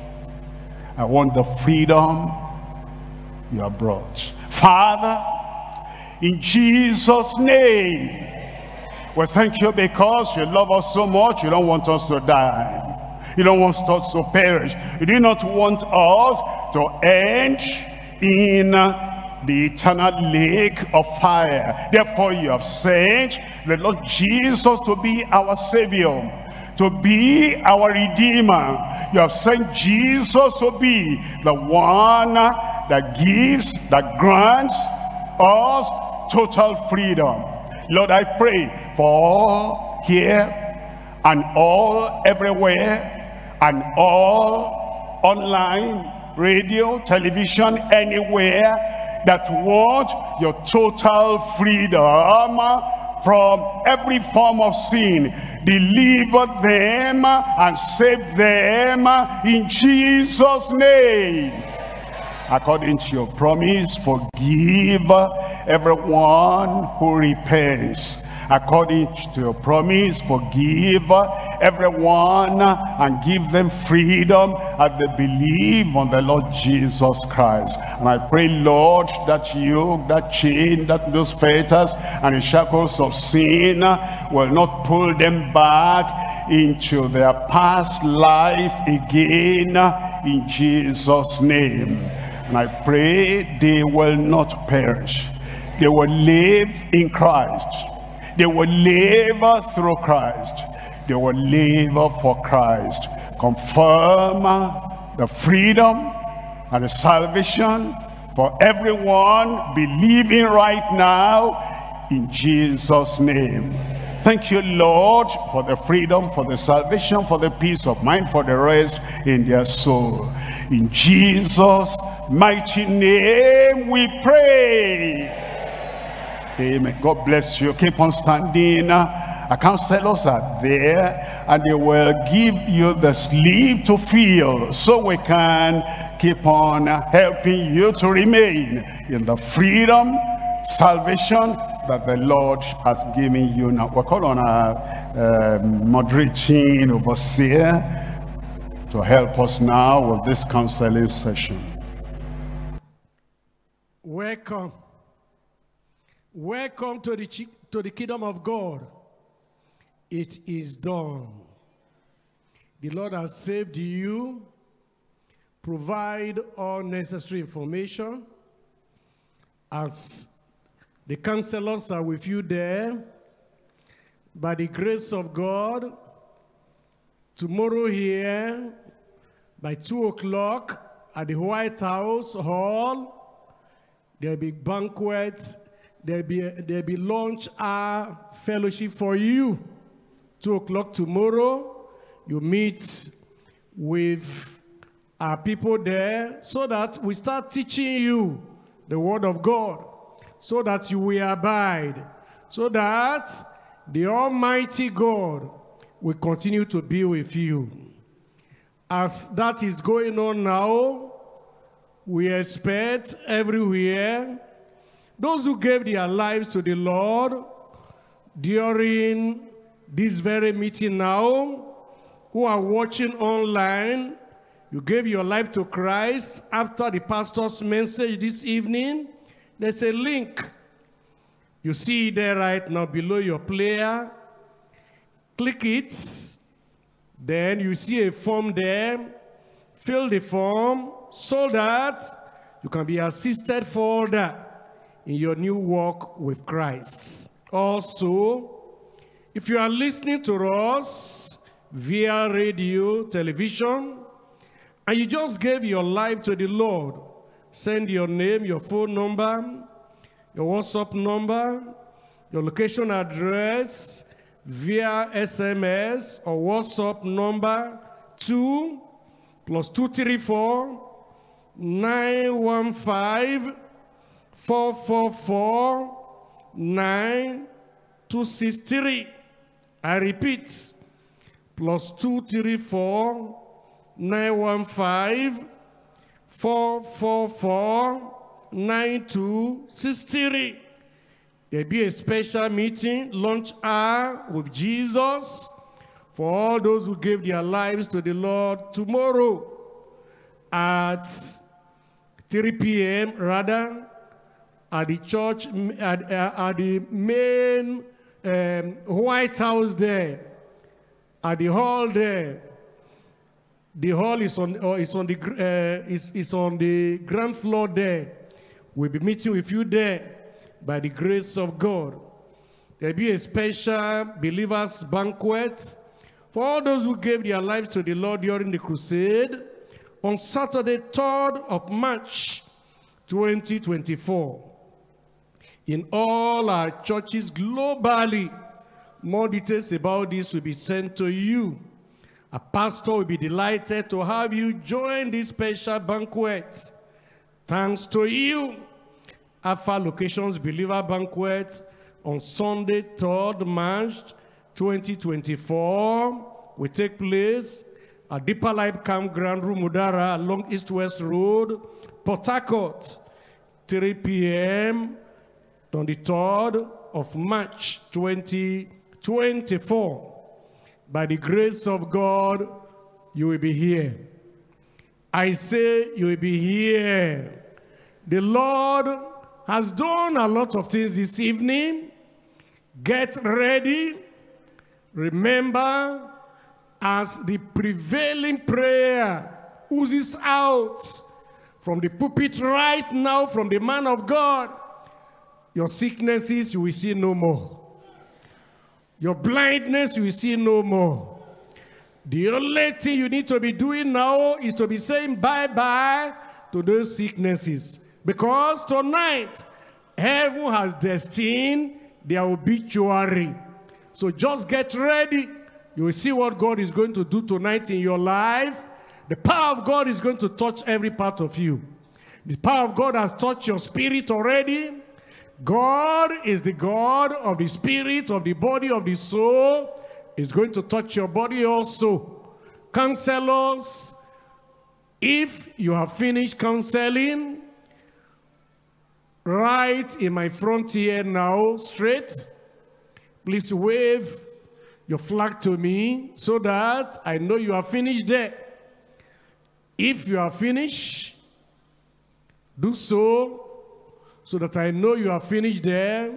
I want the freedom you have brought. Father, in Jesus' name, we thank you because you love us so much. You don't want us to die. You don't want us to perish. You do not want us to end in the eternal lake of fire. Therefore you have sent the Lord Jesus to be our Savior, to be our Redeemer. You have sent Jesus to be the one that gives, that grants us total freedom. Lord, I pray for all here and all everywhere and all online, radio, television, anywhere that want your total freedom from every form of sin. Deliver them and save them in Jesus' name. According to your promise, forgive everyone who repents. According to your promise, forgive everyone and give them freedom as they believe on the Lord Jesus Christ. And I pray, Lord, that yoke, that chain, that those fetters and the shackles of sin will not pull them back into their past life again, in Jesus' name. And I pray they will not perish. They will live in Christ. They will live through Christ. They will live for Christ. Confirm the freedom and the salvation for everyone believing right now, in Jesus' name. Thank you, Lord, for the freedom, for the salvation, for the peace of mind, for the rest in their soul. In Jesus' mighty name we pray. Amen. God bless you. Keep on standing. Our counselors are there and they will give you the sleep to feel, so we can keep on helping you to remain in the freedom, salvation that the Lord has given you now. We'll call on our moderating overseer to help us now with this counseling session. Welcome. Welcome to the kingdom of God. It is done. The Lord has saved you. Provide all necessary information. As the counselors are with you there, by the grace of God, tomorrow here, by 2 o'clock at the White House Hall, there'll be banquets. There'll be lunch hour fellowship for you. 2 o'clock tomorrow, you meet with our people there so that we start teaching you the word of God, so that you will abide, so that the Almighty God will continue to be with you. As that is going on now, we expect everywhere those who gave their lives to the Lord during this very meeting now, who are watching online, you gave your life to Christ after the pastor's message this evening, there's a link. You see it there right now below your player. Click it. Then you see a form there. Fill the form so that you can be assisted further in your new walk with Christ. Also, if you are listening to us via radio, television, and you just gave your life to the Lord, send your name, your phone number, your WhatsApp number, your location address via SMS or WhatsApp number 2 +234 915 444 9263. I repeat, +234 915 444 9263. There'll be a special meeting, lunch hour with Jesus, for all those who gave their lives to the Lord tomorrow at 3 p.m. rather, at the church, at the main White House there, at the hall there. The hall is on the ground floor there. We'll be meeting with you there by the grace of God. There'll be a special believers banquet for all those who gave their lives to the Lord during the crusade on Saturday, 3rd of March, 2024. In all our churches globally, more details about this will be sent to you. A pastor will be delighted to have you join this special banquet. Thanks to you. Alpha Locations Believer Banquet on Sunday, 3rd March 2024 will take place at Deeper Life Campground, Rumudara, along East-West Road, Port Harcourt, 3 p.m. on the 3rd of March 2024. By the grace of God, you will be here. I say you will be here. The Lord has done a lot of things this evening. Get ready. Remember, as the prevailing prayer oozes out from the pulpit right now, from the man of God, your sicknesses you will see no more. Your blindness you will see no more. The only thing you need to be doing now is to be saying bye-bye to those sicknesses. Because tonight, heaven has destined their obituary. So just get ready. You will see what God is going to do tonight in your life. The power of God is going to touch every part of you. The power of God has touched your spirit already. God is the God of the spirit, of the body, of the soul. Is going to touch your body also. Counselors, if you have finished counseling, right in my front here now, straight, please wave your flag to me so that I know you are finished there. If you are finished, do so that I know you are finished there.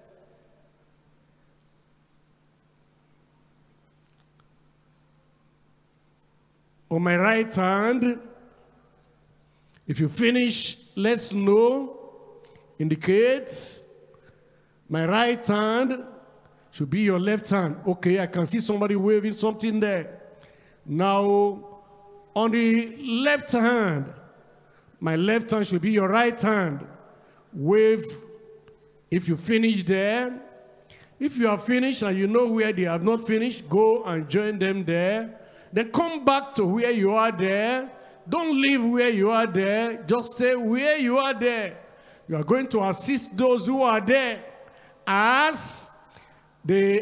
On my right hand, if you finish, let's know, indicate. My right hand should be your left hand. Okay, I can see somebody waving something there. Now, on the left hand, my left hand should be your right hand. Wave if you finish there. If you are finished and you know where they have not finished, go and join them there. Then come back to where you are there. Don't leave where you are there. Just stay where you are there. You are going to assist those who are there as the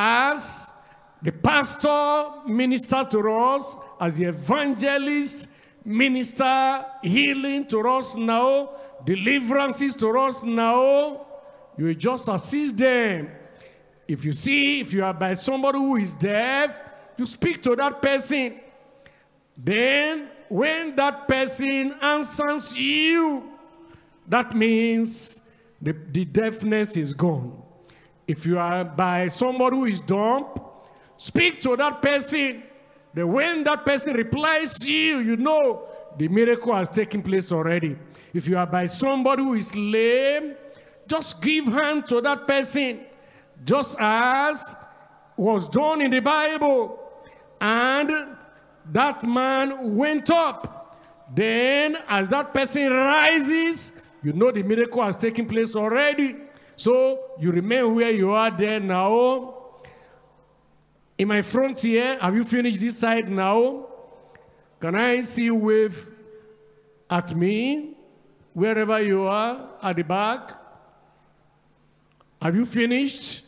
pastor minister to us, as the evangelist minister healing to us now, deliverances to us now. You will just assist them. If you are by somebody who is deaf, You speak to that person. Then, when that person answers you, that means the deafness is gone. If you are by somebody who is dumb, speak to that person. Then when that person replies to you, you know the miracle has taken place already. If you are by somebody who is lame, just give hand to that person, just as was done in the Bible. And that man went up. Then as that person rises, you know the miracle has taken place already. So you remain where you are there now. In my front here, have you finished this side now? Can I see you wave at me? Wherever you are, at the back. Have you finished?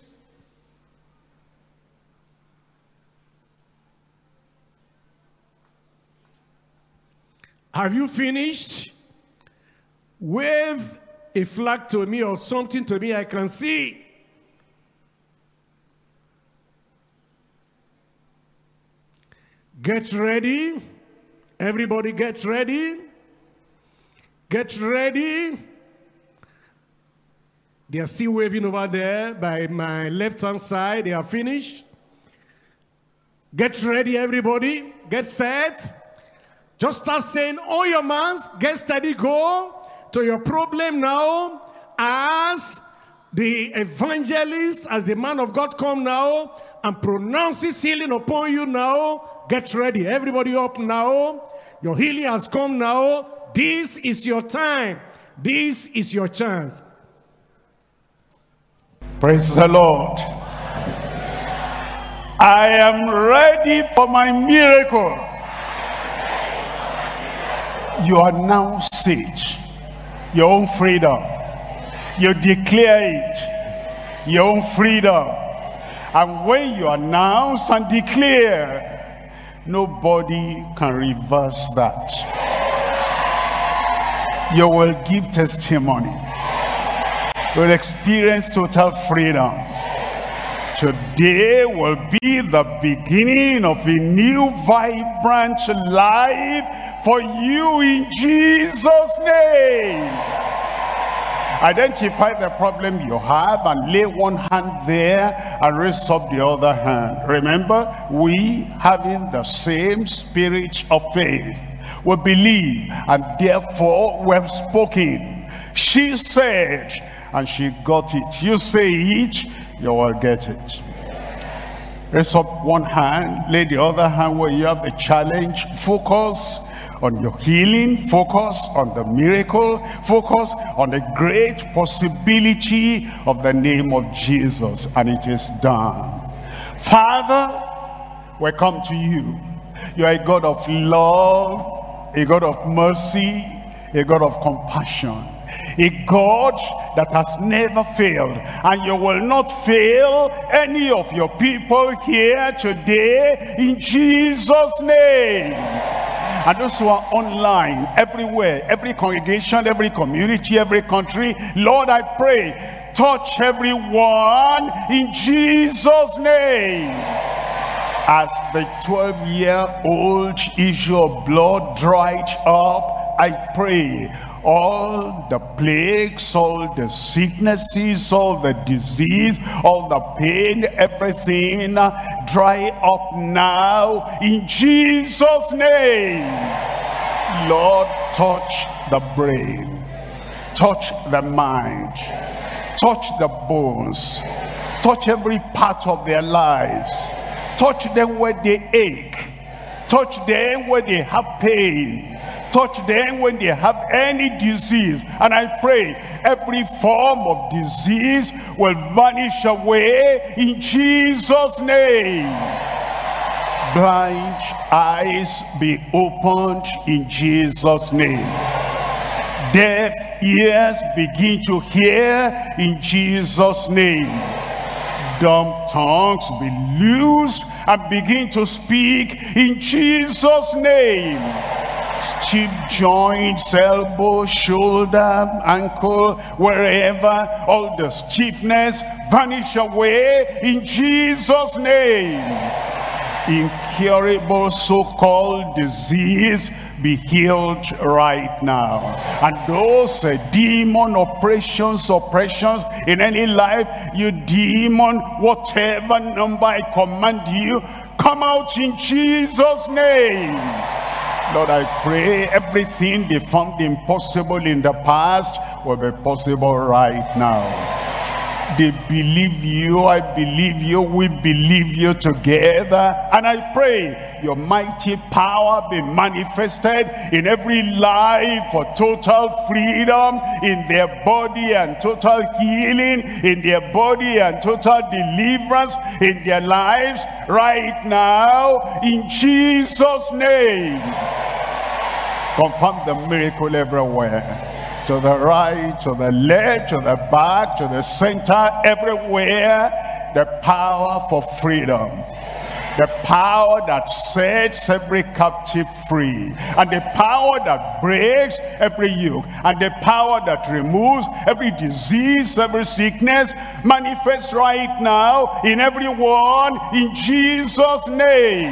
Have you finished? Wave a flag to me or something to me I can see. Get ready. Everybody get ready. Get ready. They are still waving over there by my left-hand side. They are finished. Get ready, everybody. Get set. Just start saying, all your mans, get steady, go to your problem now. As the evangelist, as the man of God come now and pronounces healing upon you now, get ready. Everybody up now. Your healing has come now. This is your time. This is your chance. Praise the Lord. I am ready for my miracle. You are now sage. Your own freedom. You declare it. Your own freedom. And when you announce and declare, nobody can reverse that. You will give testimony. You will experience total freedom. Today will be the beginning of a new vibrant life for you in Jesus' name. Identify the problem you have and lay one hand there and raise up the other hand. Remember, we having the same spirit of faith. We believe and therefore we have spoken. She said and she got it. You say it, you will get it. Raise up one hand, lay the other hand where you have the challenge. Focus on your healing, focus on the miracle, focus on the great possibility of the name of Jesus, and it is done. Father, we come to you. You are a God of love, a God of mercy, a God of compassion, a God that has never failed, and you will not fail any of your people here today in Jesus' name. And those who are online, everywhere, every congregation, every community, every country, Lord, I pray, touch everyone in Jesus' name. As the 12-year-old issue of blood dried up, I pray, all the plagues, all the sicknesses, all the disease, all the pain, everything dry up now in Jesus' name. Lord, touch the brain, touch the mind, touch the bones, touch every part of their lives, touch them where they ache, touch them where they have pain, touch them when they have any disease. And I pray every form of disease will vanish away in Jesus' name. Blind eyes be opened in Jesus' name. Deaf ears begin to hear in Jesus' name. Dumb tongues be loosed and begin to speak in Jesus' name. Stiff joints, elbow, shoulder, ankle, wherever, all the stiffness vanish away in Jesus' name. incurable so-called disease be healed right now. And those demon oppressions in any life, you demon, whatever number I command you, come out in Jesus' name. Lord, I pray everything they found impossible in the past will be possible right now. They believe you, I believe you, we believe you together. And I pray your mighty power be manifested in every life for total freedom in their body and total healing in their body and total deliverance in their lives right now in Jesus' name. Confirm the miracle everywhere. To the right, to the left, to the back, to the center, everywhere, the power for freedom. The power that sets every captive free. And the power that breaks every yoke. And the power that removes every disease, every sickness, manifests right now in everyone in Jesus' name.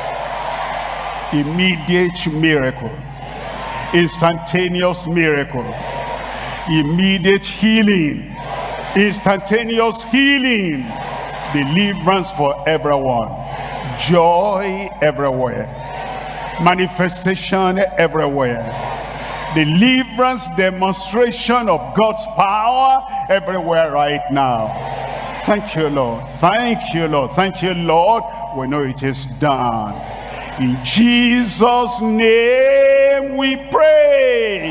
Immediate miracle. Instantaneous miracle, immediate healing, instantaneous healing, deliverance for everyone, joy everywhere, manifestation everywhere, deliverance, demonstration of God's power everywhere right now. Thank you, Lord. Thank you, Lord. Thank you, Lord. We know it is done. In Jesus' name we pray.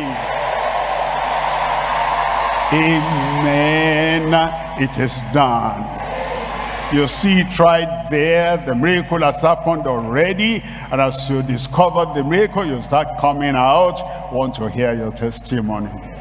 Amen. It is done. You see it right there. The miracle has happened already. And as you discover the miracle, you start coming out. I want to hear your testimony.